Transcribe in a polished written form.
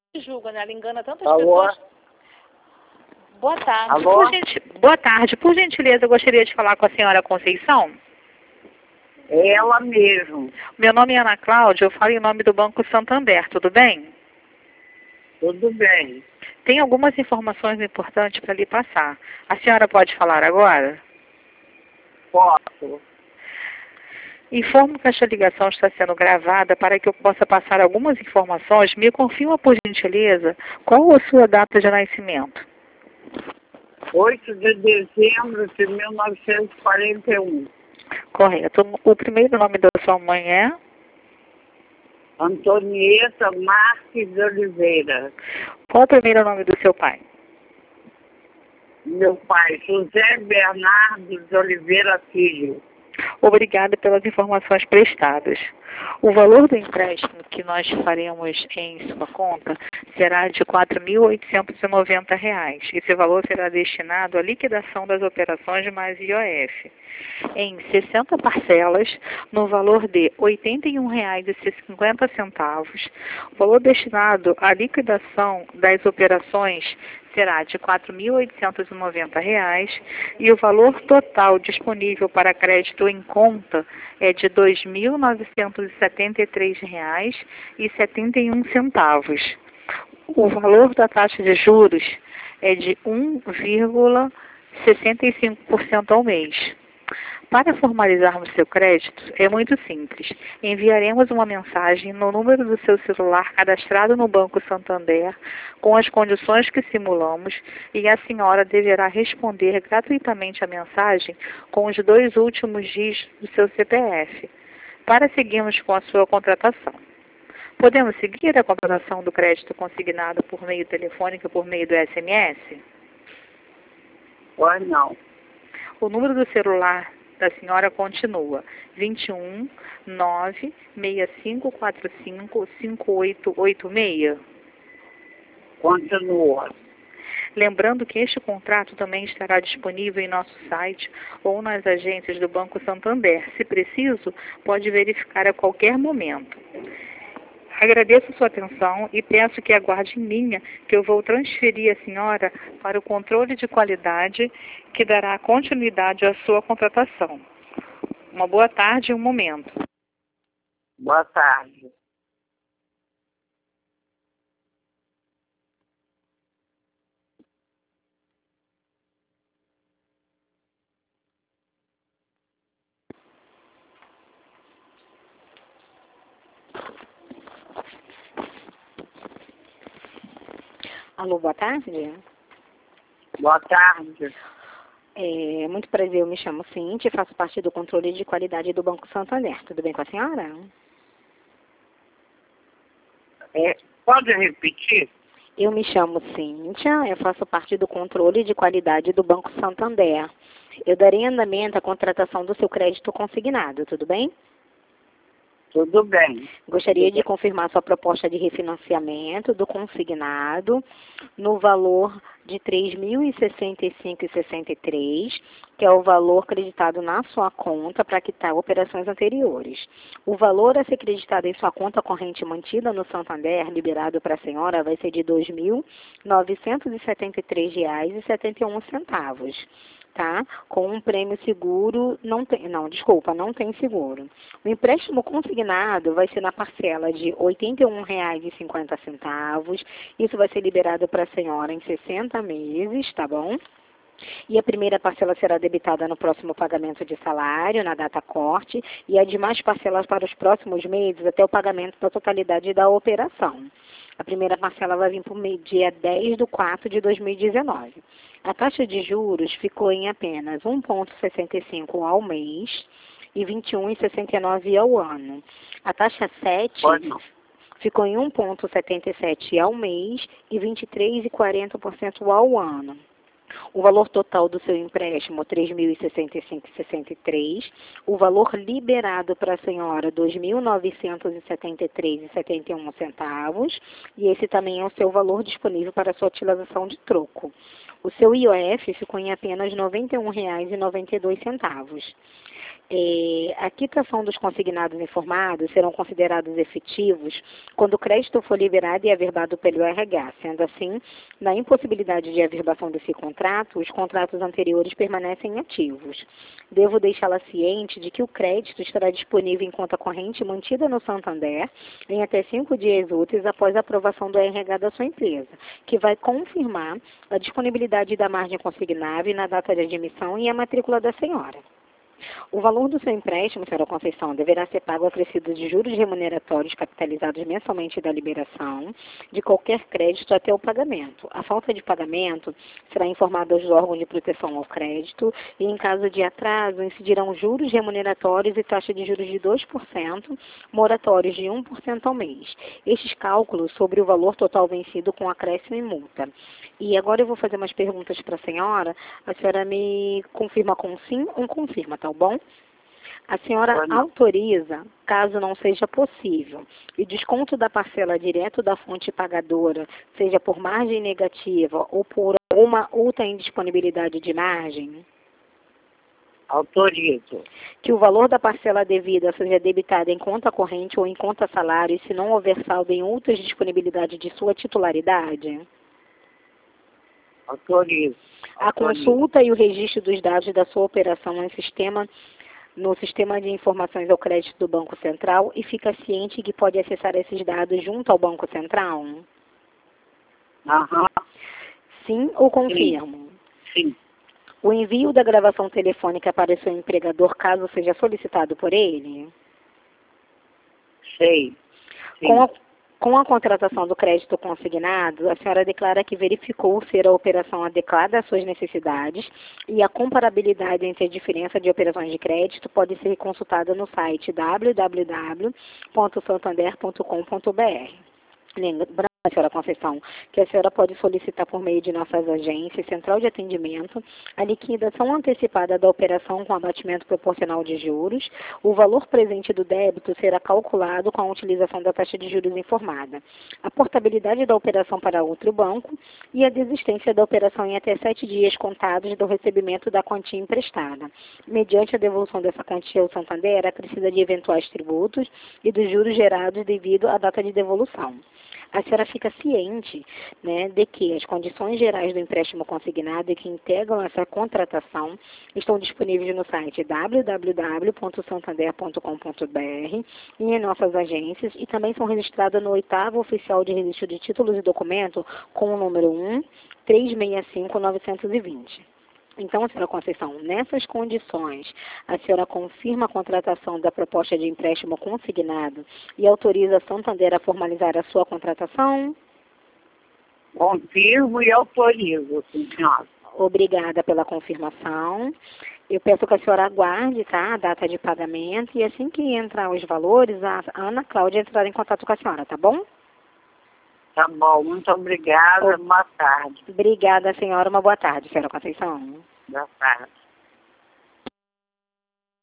julga, né? Ela engana tantas Alô? pessoas. Boa tarde. Alô? Boa tarde. Por gentileza, eu gostaria de falar com a senhora Conceição. Ela mesmo. Meu nome é Ana Cláudia, eu falo em nome do Banco Santander, tudo bem? Tudo bem. Tem algumas informações importantes para lhe passar. A senhora pode falar agora? Posso? Informo que esta ligação está sendo gravada para que eu possa passar algumas informações. Me confirma, por gentileza, qual a sua data de nascimento? 8 de dezembro de 1941. Correto. O primeiro nome da sua mãe é? Antonieta Marques de Oliveira. Qual o primeiro nome do seu pai? Meu pai, José Bernardo de Oliveira Filho. Obrigada pelas informações prestadas. O valor do empréstimo que nós faremos em sua conta será de R$ 4.890. Esse valor será destinado à liquidação das operações mais IOF, em 60 parcelas, no valor de R$ 81,50. O valor destinado à liquidação das operações será de R$ 4.890 e o valor total disponível para crédito em conta é de R$ 2.973,71. O valor da taxa de juros é de 1,65% ao mês. Para formalizarmos seu crédito, é muito simples. Enviaremos uma mensagem no número do seu celular cadastrado no Banco Santander com as condições que simulamos e a senhora deverá responder gratuitamente a mensagem com os 2 últimos dígitos do seu CPF, para seguirmos com a sua contratação. Podemos seguir a contratação do crédito consignado por meio telefônico e por meio do SMS? Pois não. O número do celular da senhora continua 21 96545 5886. Continua. Lembrando que este contrato também estará disponível em nosso site ou nas agências do Banco Santander. Se preciso, pode verificar a qualquer momento. Agradeço sua atenção e peço que aguarde em linha que eu vou transferir a senhora para o controle de qualidade que dará continuidade à sua contratação. Uma boa tarde e um momento. Boa tarde. Alô, boa tarde. Boa tarde. Muito prazer, eu me chamo Cíntia, faço parte do controle de qualidade do Banco Santander. Tudo bem com a senhora? Pode repetir? Eu me chamo Cíntia, eu faço parte do controle de qualidade do Banco Santander. Eu darei andamento à contratação do seu crédito consignado, tudo bem? Tudo bem. Gostaria de confirmar sua proposta de refinanciamento do consignado no valor de R$ 3.065,63, que é o valor creditado na sua conta para quitar operações anteriores. O valor a ser creditado em sua conta corrente mantida no Santander, liberado para a senhora, vai ser de R$ 2.973,71. Tá? Com um prêmio seguro, não tem seguro. O empréstimo consignado vai ser na parcela de R$ 81,50. Isso vai ser liberado para a senhora em 60 meses, tá bom? E a primeira parcela será debitada no próximo pagamento de salário, na data corte, e as demais parcelas para os próximos meses até o pagamento da totalidade da operação. A primeira parcela vai vir por dia 10/4/2019. A taxa de juros ficou em apenas 1,65 ao mês e 21,69 ao ano. A taxa 7 ficou em 1,77 ao mês e 23,40% ao ano. O valor total do seu empréstimo, R$ 3.065,63. O valor liberado para a senhora, R$ 2.973,71. E esse também é o seu valor disponível para a sua utilização de troco. O seu IOF ficou em apenas R$ 91,92. A quitação dos consignados informados serão considerados efetivos quando o crédito for liberado e averbado pelo RH. Sendo assim, na impossibilidade de averbação desse contrato, os contratos anteriores permanecem ativos. Devo deixá-la ciente de que o crédito estará disponível em conta corrente mantida no Santander em até 5 dias úteis após a aprovação do RH da sua empresa, que vai confirmar a disponibilidade da margem consignável na data de admissão e a matrícula da senhora. O valor do seu empréstimo, senhora Conceição, deverá ser pago acrescido de juros remuneratórios capitalizados mensalmente da liberação de qualquer crédito até o pagamento. A falta de pagamento será informada aos órgãos de proteção ao crédito e, em caso de atraso, incidirão juros remuneratórios e taxa de juros de 2%, moratórios de 1% ao mês. Estes cálculos sobre o valor total vencido com acréscimo e multa. E agora eu vou fazer umas perguntas para a senhora me confirma com sim ou confirma, tá bom? A senhora autoriza, caso não seja possível, e desconto da parcela direto da fonte pagadora, seja por margem negativa ou por uma outra indisponibilidade de margem? Autorizo. Que o valor da parcela devida seja debitada em conta corrente ou em conta salário, e se não houver saldo em outras disponibilidades de sua titularidade? Autorizo. A consulta e o registro dos dados da sua operação no sistema de informações ao crédito do Banco Central e fica ciente que pode acessar esses dados junto ao Banco Central? Aham. Sim ou confirmo? Sim. O envio da gravação telefônica para o seu empregador, caso seja solicitado por ele? Sei. Sim. Com a contratação do crédito consignado, a senhora declara que verificou ser a operação adequada às suas necessidades e a comparabilidade entre a diferença de operações de crédito pode ser consultada no site www.santander.com.br. Lembrando, senhora Conceição, que a senhora pode solicitar por meio de nossas agências, central de atendimento, a liquidação antecipada da operação com abatimento proporcional de juros. O valor presente do débito será calculado com a utilização da taxa de juros informada, a portabilidade da operação para outro banco e a desistência da operação em até 7 dias contados do recebimento da quantia emprestada. Mediante a devolução dessa quantia ao Santander, acrescida de eventuais tributos e dos juros gerados devido à data de devolução. A senhora fica ciente, né, de que as condições gerais do empréstimo consignado e que integram essa contratação estão disponíveis no site www.santander.com.br e em nossas agências e também são registradas no 8º Oficial de Registro de Títulos e Documentos com o número 1-365-920. Então, senhora Conceição, nessas condições, a senhora confirma a contratação da proposta de empréstimo consignado e autoriza a Santander a formalizar a sua contratação? Confirmo e autorizo, senhora. Obrigada pela confirmação. Eu peço que a senhora aguarde, tá, a data de pagamento e assim que entrar os valores, a Ana Cláudia entrará em contato com a senhora, tá bom? Tá bom, muito obrigada. Boa tarde. Obrigada, senhora. Uma boa tarde, senhora Conceição. Boa tarde.